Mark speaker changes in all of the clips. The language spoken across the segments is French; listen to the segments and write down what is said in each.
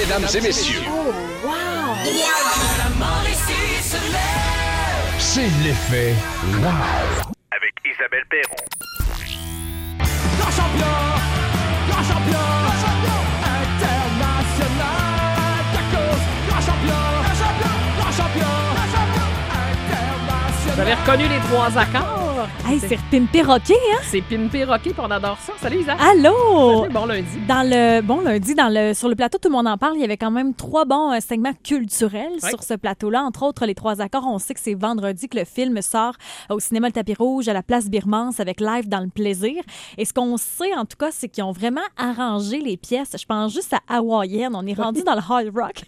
Speaker 1: mesdames et messieurs.
Speaker 2: Oh, wow!
Speaker 1: C'est l'effet wow.
Speaker 3: Avec Isabelle Perron.
Speaker 4: Grand champion international, tacos, grand champion international.
Speaker 2: Vous avez reconnu les 3 accords?
Speaker 5: Hey, c'est Pimpé Rocké, hein?
Speaker 2: C'est Pimpé Rocké, puis on adore ça. Salut, Isa.
Speaker 5: Allô?
Speaker 2: Salut, bon lundi.
Speaker 5: Sur le plateau, tout le monde en parle. Il y avait quand même 3 bons segments culturels sur ce plateau-là. Entre autres, les 3 accords. On sait que c'est vendredi que le film sort au cinéma Le Tapis Rouge, à la place Birmance, avec Live dans le plaisir. Et ce qu'on sait, en tout cas, c'est qu'ils ont vraiment arrangé les pièces. Je pense juste à Hawaïenne. On est rendu dans le hard rock.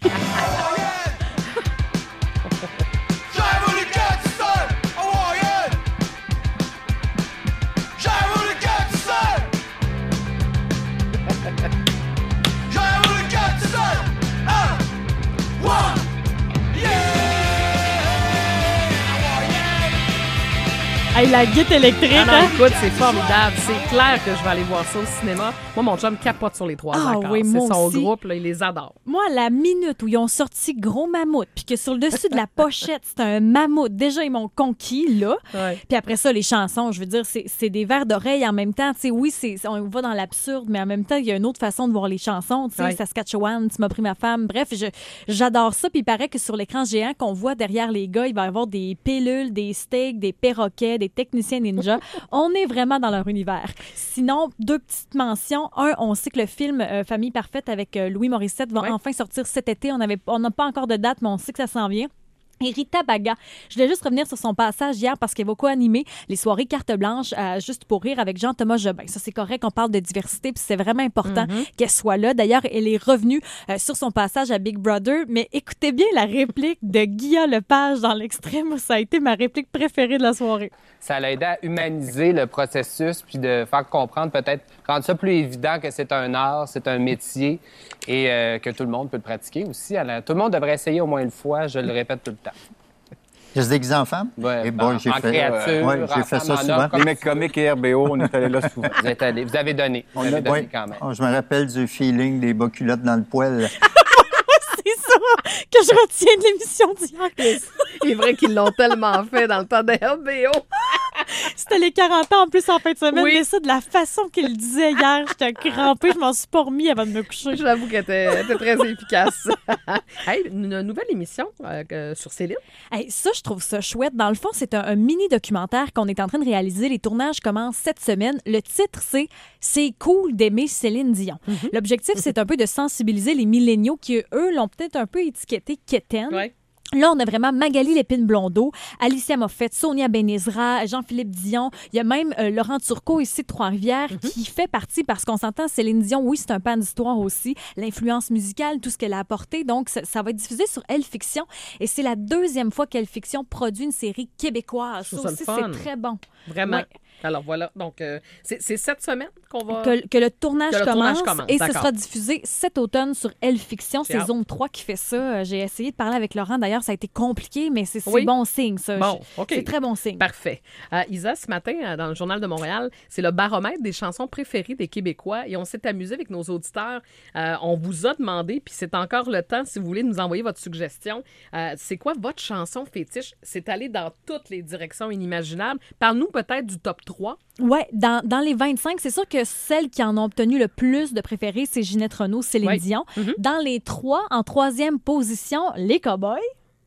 Speaker 5: Hey, la guitare électrique,
Speaker 2: Écoute, c'est formidable. C'est clair que je vais aller voir ça au cinéma. Moi, mon chum capote sur les 3 accords.
Speaker 5: Oui,
Speaker 2: c'est
Speaker 5: moi
Speaker 2: son
Speaker 5: aussi.
Speaker 2: groupe, là, il les adore.
Speaker 5: Moi, la minute où ils ont sorti Gros Mammouth, puis que sur le dessus de la pochette, c'est un mammouth, déjà, ils m'ont conquis, là.
Speaker 2: Ouais.
Speaker 5: Puis après ça, les chansons, je veux dire, c'est des vers d'oreille en même temps. Tu sais, oui, on va dans l'absurde, mais en même temps, il y a une autre façon de voir les chansons. Tu sais, Saskatchewan, Tu m'as pris ma femme. Bref, j'adore ça. Puis il paraît que sur l'écran géant qu'on voit derrière les gars, il va y avoir des pilules, des steaks, des perroquets, des techniciens ninja. On est vraiment dans leur univers. Sinon, 2 petites mentions. Un, on sait que le film Famille parfaite avec Louis Morissette va enfin sortir cet été. On n'a pas encore de date, mais on sait que ça s'en vient. Et Rita Baga, je voulais juste revenir sur son passage hier parce qu'elle va co-animer les soirées carte blanche Juste pour rire avec Jean-Thomas Jobin. Ça, c'est correct, on parle de diversité puis c'est vraiment important qu'elle soit là. D'ailleurs, elle est revenue sur son passage à Big Brother, mais écoutez bien la réplique de Guilla Lepage dans l'extrait. Moi, ça a été ma réplique préférée de la soirée.
Speaker 6: Ça l'a aidé à humaniser le processus puis de faire comprendre, peut-être, rendre ça plus évident que c'est un art, c'est un métier et que tout le monde peut le pratiquer aussi. Tout le monde devrait essayer au moins une fois, je le répète tout le temps.
Speaker 7: Il se déguise en femme?
Speaker 6: Ouais,
Speaker 7: j'ai fait,
Speaker 6: créature,
Speaker 7: j'ai fait ça souvent.
Speaker 8: Les mecs comiques et RBO, on est allé là souvent.
Speaker 6: Vous avez donné. Vous avez donné quand même.
Speaker 7: Je me rappelle du feeling des bas culottes dans le poêle.
Speaker 5: C'est ça que je retiens de l'émission d'hier.
Speaker 2: Il est vrai qu'ils l'ont tellement fait dans le temps de RBO.
Speaker 5: C'était les 40 ans en plus en fin de semaine.
Speaker 2: Oui.
Speaker 5: Mais ça, de la façon qu'il le disait hier, j'étais crampée. Je m'en suis pas remis avant de me coucher.
Speaker 2: J'avoue qu'elle était très efficace. Hey, une nouvelle émission sur Céline.
Speaker 5: Hey, ça, je trouve ça chouette. Dans le fond, c'est un mini-documentaire qu'on est en train de réaliser. Les tournages commencent cette semaine. Le titre, c'est « C'est cool d'aimer Céline Dion ». L'objectif, c'est un peu de sensibiliser les milléniaux qui, eux, l'ont peut-être un peu étiqueté quétaine.
Speaker 2: Ouais.
Speaker 5: Là, on a vraiment Magali Lépine-Blondeau, Alicia Moffett, Sonia Benezra, Jean-Philippe Dion. Il y a même Laurent Turcot ici de Trois-Rivières qui fait partie, parce qu'on s'entend, Céline Dion, oui, c'est un pan d'histoire aussi, l'influence musicale, tout ce qu'elle a apporté. Donc, ça va être diffusé sur Elle Fiction. Et c'est la 2e fois qu'Elle Fiction produit une série québécoise. Ça aussi, c'est très bon.
Speaker 2: Vraiment.
Speaker 5: Ouais.
Speaker 2: Alors voilà, donc c'est cette semaine qu'on va...
Speaker 5: Que le tournage commence et
Speaker 2: d'accord.
Speaker 5: ce sera diffusé cet automne sur Elle Fiction.
Speaker 2: J'ai
Speaker 5: C'est
Speaker 2: hâte.
Speaker 5: Zone 3 qui fait ça. J'ai essayé de parler avec Laurent. D'ailleurs, ça a été compliqué, mais c'est
Speaker 2: Oui.
Speaker 5: bon signe, ça.
Speaker 2: Bon, OK.
Speaker 5: C'est très bon signe.
Speaker 2: Parfait. Isa, ce matin, dans le Journal de Montréal, c'est le baromètre des chansons préférées des Québécois et on s'est amusé avec nos auditeurs. On vous a demandé, puis c'est encore le temps, si vous voulez nous envoyer votre suggestion. C'est quoi votre chanson fétiche? C'est allé dans toutes les directions inimaginables. Parle-nous peut-être du top 3.
Speaker 5: Oui, dans les 25, c'est sûr que celles qui en ont obtenu le plus de préférés, c'est Ginette Renault, Céline Dion. Dans les 3, en 3e position, les Cowboys.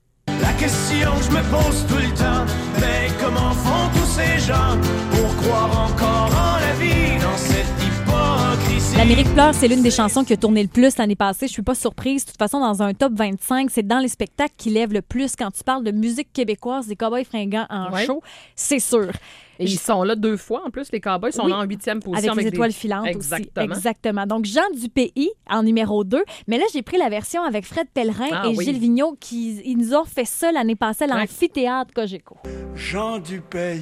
Speaker 4: La question que je me pose tout le temps, mais comment font tous ces gens pour croire encore en la vie dans cette hypocrisie?
Speaker 5: L'Amérique pleure, c'est l'une des chansons qui a tourné le plus l'année passée. Je suis pas surprise. De toute façon, dans un top 25, c'est dans les spectacles qui lèvent le plus quand tu parles de musique québécoise, des Cowboys fringants en show. C'est sûr.
Speaker 2: Et ils sont là 2 fois. En plus, les Cowboys sont là en 8e position.
Speaker 5: Avec les étoiles filantes
Speaker 2: Exactement.
Speaker 5: aussi. Exactement. Donc, Jean Dupaix en numéro 2. Mais là, j'ai pris la version avec Fred Pellerin et Gilles Vigneault qui ils nous ont fait ça l'année passée à l'amphithéâtre Cogeco.
Speaker 4: Jean Dupaix,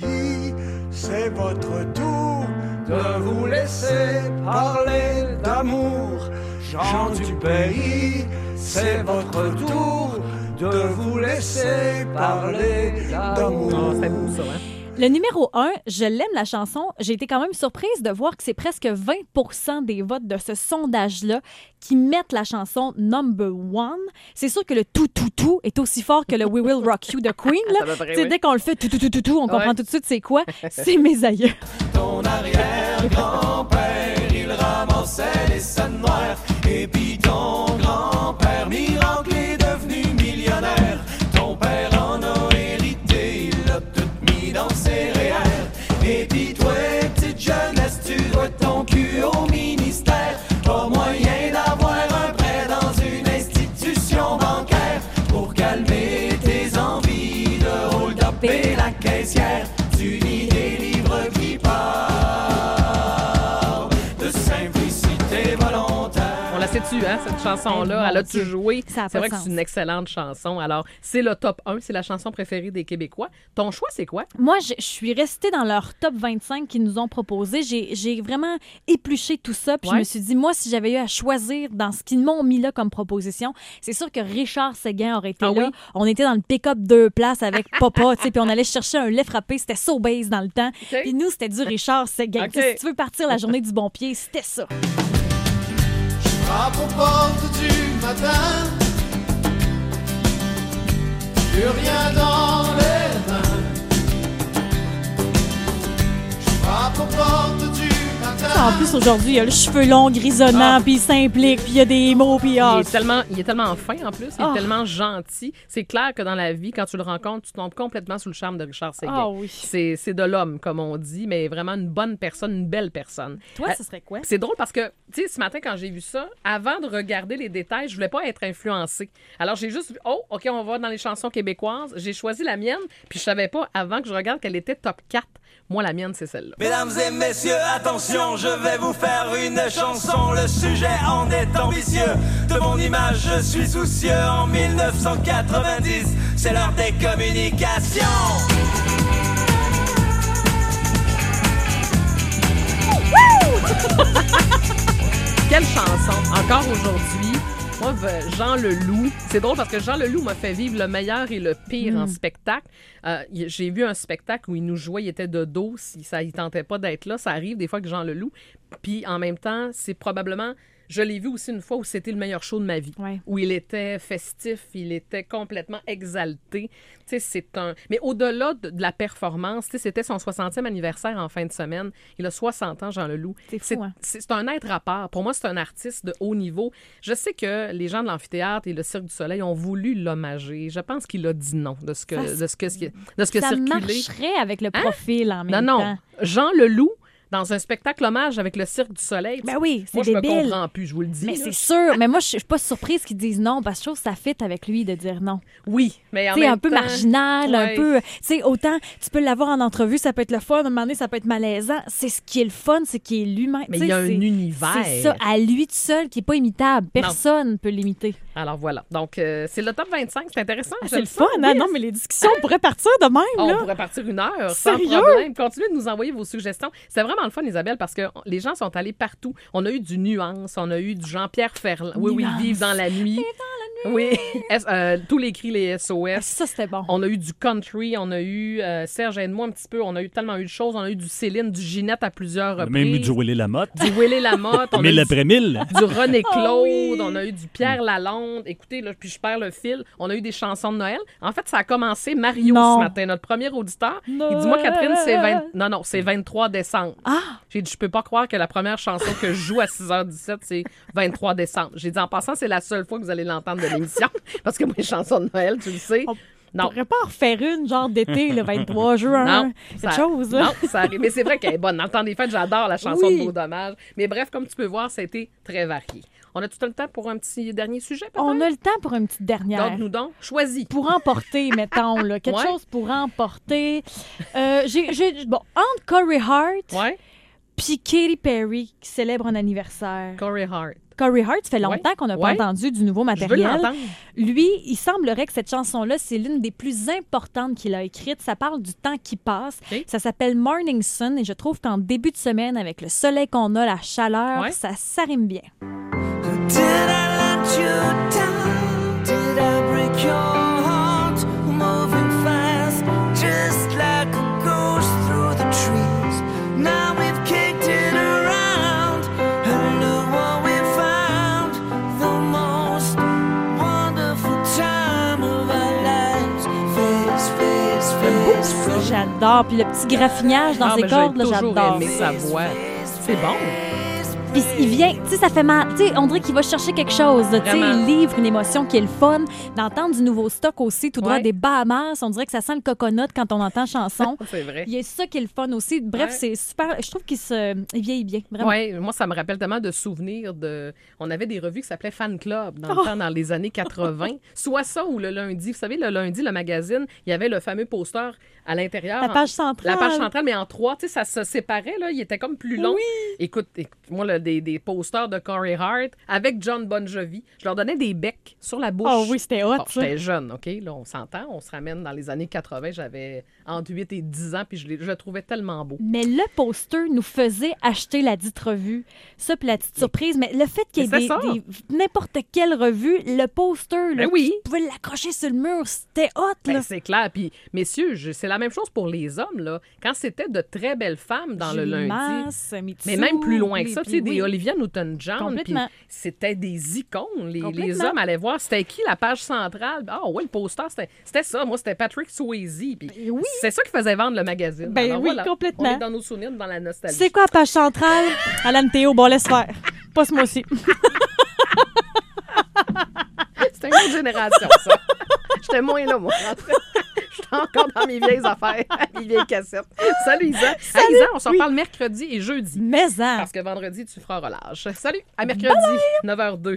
Speaker 4: c'est votre tour de vous laisser parler d'amour. Jean Dupaix, c'est votre tour de vous laisser parler d'amour.
Speaker 2: C'est beau ça, hein?
Speaker 5: Le numéro 1, je l'aime la chanson. J'ai été quand même surprise de voir que c'est presque 20% des votes de ce sondage-là qui mettent la chanson number 1. C'est sûr que le tout est aussi fort que le We Will Rock You de Queen. Là. Dès qu'on le fait tout, on comprend tout de suite c'est quoi. C'est mes aïeux.
Speaker 4: Ton arrière-grand-père, il ramassait les scènes noires. Et puis ton grand-père, miracle, est devenu millionnaire. Ton père en a hérité, il l'a tout mis dans ses REER. Et puis toi, petite jeunesse, tu dois ton cul au ministère. Pas moyen d'avoir un prêt dans une institution bancaire pour calmer tes envies de hold-up et la caissière. Tu lis des livres qui parlent de simplicité volontaire.
Speaker 2: On la sait-tu, hein, cette chanson-là? Elle a-tu joué?
Speaker 5: Ça a
Speaker 2: C'est
Speaker 5: pas
Speaker 2: vrai
Speaker 5: de
Speaker 2: que
Speaker 5: sens.
Speaker 2: c'est une excellente chanson. Alors, c'est le top 1, c'est la chanson préférée des Québécois. Ton choix, c'est quoi?
Speaker 5: Moi, je suis restée dans leur top 25 qu'ils nous ont proposé. J'ai vraiment épluché tout ça. Puis je me suis dit, moi, si j'avais eu à choisir dans ce qu'ils m'ont mis là comme proposition, c'est sûr que Richard Séguin aurait été là.
Speaker 2: Oui?
Speaker 5: On était dans le pick-up 2 places avec Papa, tu sais, puis on allait chercher un lait frappé. C'était So Base dans le temps.
Speaker 2: OK.
Speaker 5: Puis nous, c'était du Richard Séguin.
Speaker 2: OK.
Speaker 5: Tu sais, si tu veux partir la journée du bon pied, c'était ça.
Speaker 4: Frappe aux portes du matin, plus rien dans les mains. Je frappe aux portes du matin.
Speaker 5: En plus, aujourd'hui, il a le cheveu long, grisonnant, puis il s'implique, puis il y a des mots, puis
Speaker 2: Il est tellement fin, en plus. Il est
Speaker 5: Ah.
Speaker 2: tellement gentil. C'est clair que dans la vie, quand tu le rencontres, tu tombes complètement sous le charme de Richard Séguin.
Speaker 5: Ah oui.
Speaker 2: C'est de l'homme, comme on dit, mais vraiment une bonne personne, une belle personne.
Speaker 5: Toi, ce serait quoi?
Speaker 2: C'est drôle parce que, tu sais, ce matin, quand j'ai vu ça, avant de regarder les détails, je voulais pas être influencée. Alors, j'ai juste vu, oh, OK, on va dans les chansons québécoises. J'ai choisi la mienne, puis je savais pas, avant que je regarde, qu'elle était top 4. Moi, la mienne, c'est celle-là.
Speaker 4: Mesdames et messieurs, attention, je vais vous faire une chanson. Le sujet en est ambitieux. De mon image, je suis soucieux. En 1990, c'est l'heure des communications.
Speaker 2: Quelle chanson! Encore aujourd'hui, moi, Jean Leloup, c'est drôle parce que Jean Leloup m'a fait vivre le meilleur et le pire en spectacle. J'ai vu un spectacle où il nous jouait, il était de dos, si ça il tentait pas d'être là. Ça arrive des fois que Jean Leloup. Puis en même temps, c'est probablement... Je l'ai vu aussi une fois où c'était le meilleur show de ma vie.
Speaker 5: Ouais.
Speaker 2: Où il était festif, il était complètement exalté. Tu sais, c'est un... Mais au-delà de la performance, tu sais, c'était son 60e anniversaire en fin de semaine. Il a 60 ans, Jean Leloup.
Speaker 5: C'est fou, hein?
Speaker 2: C'est un être à part. Pour moi, c'est un artiste de haut niveau. Je sais que les gens de l'amphithéâtre et le Cirque du Soleil ont voulu l'hommager. Je pense qu'il a dit non de ce que
Speaker 5: Ça
Speaker 2: circulé.
Speaker 5: marcherait avec le profil en même
Speaker 2: Non,
Speaker 5: temps.
Speaker 2: non. Jean Leloup, dans un spectacle hommage avec le Cirque du Soleil.
Speaker 5: Ben oui, c'est
Speaker 2: moi, je me
Speaker 5: débile.
Speaker 2: comprends plus, je vous le dis.
Speaker 5: Mais
Speaker 2: là.
Speaker 5: c'est sûr. Mais moi, je suis pas surprise qu'ils disent non, parce que je trouve que ça fit avec lui de dire non.
Speaker 2: Oui, mais en
Speaker 5: Tu sais,
Speaker 2: même
Speaker 5: un peu
Speaker 2: temps,
Speaker 5: marginal, un
Speaker 2: ouais.
Speaker 5: peu... Tu sais, autant tu peux l'avoir en entrevue, ça peut être le fun, à un moment donné, ça peut être malaisant. C'est ce qui est le fun, c'est qu'il est lui-même.
Speaker 2: Mais
Speaker 5: Tu sais,
Speaker 2: il y a un
Speaker 5: c'est-
Speaker 2: univers.
Speaker 5: C'est ça, à lui tout seul, qui est pas imitable. Personne ne peut l'imiter.
Speaker 2: Alors voilà. Donc, c'est le top 25. C'est intéressant.
Speaker 5: Ah,
Speaker 2: j'aime
Speaker 5: c'est le fun,
Speaker 2: ça,
Speaker 5: hein?
Speaker 2: oui.
Speaker 5: Non, mais les discussions pourraient partir de même,
Speaker 2: On
Speaker 5: là.
Speaker 2: pourrait partir une heure sans
Speaker 5: Sérieux?
Speaker 2: problème. Continuez de nous envoyer vos suggestions. C'est vraiment le fun, Isabelle, parce que les gens sont allés partout. On a eu du Nuance, on a eu du Jean-Pierre Ferland. Oui,
Speaker 5: Nuance.
Speaker 2: Vive dans la nuit. Oui, tous les cris, les SOS.
Speaker 5: Ah, ça, c'était bon.
Speaker 2: On a eu du country, on a eu Serge, aide-moi un petit peu, on a eu tellement eu de choses. On a eu du Céline, du Ginette à plusieurs
Speaker 3: On a
Speaker 2: reprises.
Speaker 3: même eu du Willy Lamotte.
Speaker 2: Du Willy Lamotte. On a eu
Speaker 3: Mille après mille.
Speaker 2: du René Claude,
Speaker 5: Ah oui.
Speaker 2: on a eu du Pierre Lalonde. Écoutez, là, puis je perds le fil. On a eu des chansons de Noël. En fait, ça a commencé Mario
Speaker 5: Non.
Speaker 2: ce matin, notre premier auditeur. Il dit, moi, Catherine, c'est 23 décembre.
Speaker 5: Ah!
Speaker 2: J'ai dit, je peux pas croire que la première chanson que je joue à 6h17, c'est 23 décembre. J'ai dit, en passant, c'est la seule fois que vous allez l'entendre de l'émission. Parce que moi, les chansons de Noël, tu le sais.
Speaker 5: On
Speaker 2: Non.
Speaker 5: pourrait pas en refaire une, genre d'été, le 23 juin.
Speaker 2: Non,
Speaker 5: Quelque chose, là.
Speaker 2: Non, ça arrive. Mais c'est vrai qu'elle est bonne. Dans le temps des fêtes, j'adore la chanson
Speaker 5: Oui.
Speaker 2: de Beau Dommage. Mais bref, comme tu peux voir, ça a été très varié. On a tout le temps pour un petit dernier sujet, peut-être?
Speaker 5: On a le temps pour une petite dernière.
Speaker 2: Donc, nous donc, choisis.
Speaker 5: Pour emporter, mettons, là. Quelque
Speaker 2: Ouais.
Speaker 5: chose pour emporter. Bon, entre Corey Hart
Speaker 2: Ouais,
Speaker 5: puis Katy Perry, qui célèbre un anniversaire.
Speaker 2: Corey Hart.
Speaker 5: Corey Hart, ça fait longtemps
Speaker 2: Ouais.
Speaker 5: qu'on n'a pas
Speaker 2: Ouais.
Speaker 5: entendu du nouveau
Speaker 2: Je veux
Speaker 5: matériel.
Speaker 2: l'entendre.
Speaker 5: Lui, il semblerait que cette chanson-là, c'est l'une des plus importantes qu'il a écrites. Ça parle du temps qui passe.
Speaker 2: OK.
Speaker 5: Ça s'appelle Morning Sun et je trouve qu'en début de semaine, avec le soleil qu'on a, la chaleur,
Speaker 2: Ouais.
Speaker 5: ça rime bien.
Speaker 4: Did I let you down? Did I break your heart? Moving fast, just like a ghost
Speaker 5: j'adore. Puis le petit graffinage dans ses cordes, là,
Speaker 2: j'ai toujours
Speaker 5: j'adore.
Speaker 2: aimé sa voix. C'est bon.
Speaker 5: Puis il vient, tu sais, ça fait mal. Tu sais, on dirait qu'il va chercher quelque chose. Tu sais,
Speaker 2: Vraiment.
Speaker 5: il livre une émotion qui est le fun. D'entendre du nouveau stock aussi, tout droit
Speaker 2: Ouais.
Speaker 5: des Bahamas. On dirait que ça sent le coconut quand on entend chanson.
Speaker 2: C'est vrai.
Speaker 5: Il y a ça qui est le fun aussi. Bref,
Speaker 2: Ouais.
Speaker 5: c'est super. Je trouve qu'il il vieillit bien, vraiment.
Speaker 2: Oui, moi, ça me rappelle tellement de souvenirs de... On avait des revues qui s'appelaient Fan Club dans le
Speaker 5: Oh!
Speaker 2: temps, dans les années 80. Soit ça ou le lundi. Vous savez, le lundi, le magazine, il y avait le fameux poster à l'intérieur.
Speaker 5: La page centrale.
Speaker 2: La page centrale, mais en 3, tu sais, ça se séparait, là. Il était comme plus long.
Speaker 5: Oui.
Speaker 2: Écoute, moi, là, des posters de Corey Hart avec John Bon Jovi, je leur donnais des becs sur la bouche.
Speaker 5: Oh oui, c'était hot,
Speaker 2: Bon,
Speaker 5: ça.
Speaker 2: j'étais jeune, OK? Là, on s'entend. On se ramène dans les années 80. J'avais entre 8 et 10 ans, puis je le trouvais tellement beau.
Speaker 5: Mais le poster nous faisait acheter la dite revue. Ça, puis la petite surprise. Mais le fait qu'il y
Speaker 2: Mais
Speaker 5: ait
Speaker 2: c'est ça.
Speaker 5: n'importe quelle revue, le poster, là,
Speaker 2: Ben oui.
Speaker 5: tu pouvais l'accrocher sur le mur. C'était hot, là.
Speaker 2: Ben, c'est clair. Puis, messieurs, c'est la même chose pour les hommes, là. Quand c'était de très belles femmes dans le
Speaker 5: Julie
Speaker 2: lundi.
Speaker 5: Masse, Mitsu,
Speaker 2: Mais même plus loin que ça,
Speaker 5: puis
Speaker 2: tu sais, des
Speaker 5: oui.
Speaker 2: Olivia Newton-John.
Speaker 5: Complètement.
Speaker 2: puis C'était des icônes. Les
Speaker 5: Complètement.
Speaker 2: hommes allaient voir, c'était qui la page centrale? Ah ouais, le poster, c'était ça. Moi, c'était Patrick Swayze. Puis
Speaker 5: oui.
Speaker 2: c'est ça qui faisait vendre le magazine.
Speaker 5: Ben
Speaker 2: Alors,
Speaker 5: oui,
Speaker 2: voilà,
Speaker 5: complètement.
Speaker 2: On est dans nos souvenirs, dans la nostalgie.
Speaker 5: C'est quoi la page centrale? Alan Théo, bon, laisse faire. Pas ce mois-ci.
Speaker 2: C'était une autre génération, ça. J'étais moins là, moi. J'étais encore dans mes vieilles affaires, mes vieilles cassettes. Salut, Isa. Hey, Isa, on se reparle mercredi et jeudi.
Speaker 5: Mais hein.
Speaker 2: Parce que vendredi, tu feras relâche. Salut, à mercredi, 9h02.